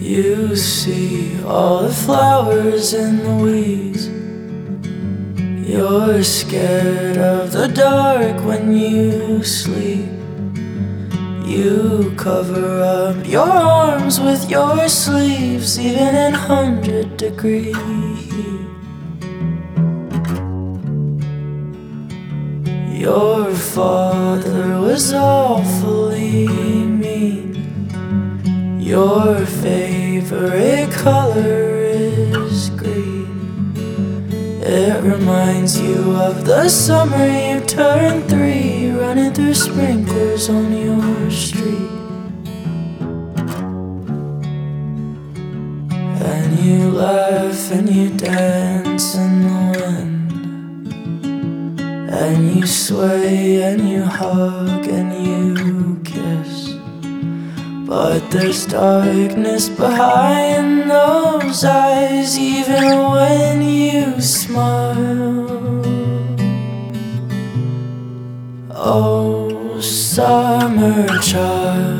You see all the flowers in the weeds. You're scared of the dark when you sleep. You cover up your arms with your sleeves, even in 100-degree heat. Your father was awfully mean. Your favorite color is green. It reminds you of the summer you turned 3, running through sprinklers on your street. And you laugh and you dance in the wind, and you sway and you hug and you kiss. But there's darkness behind those eyes, even when you smile. Oh, summer child,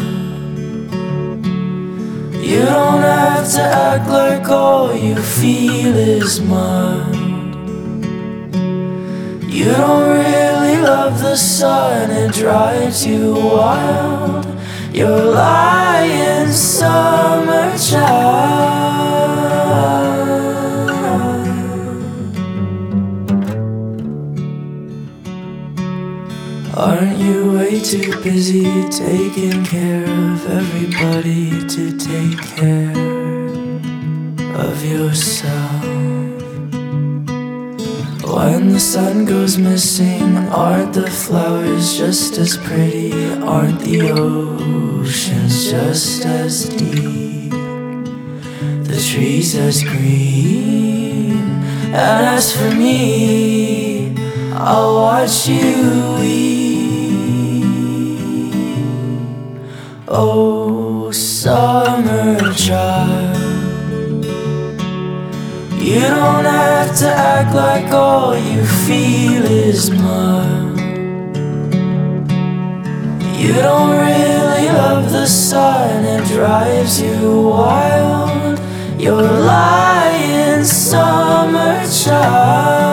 you don't have to act like all you feel is mild. You don't really love the sun, it drives you wild. You're lying, summer child. Aren't you way too busy taking care of everybody to take care of yourself? When the sun goes missing, aren't the flowers just as pretty? Aren't the oceans just as deep? The trees as green? And as for me, I'll watch you weep. Oh, summer child, you don't have to act like all you feel is mild. You don't really love the sun, it drives you wild. You're lying, summer child.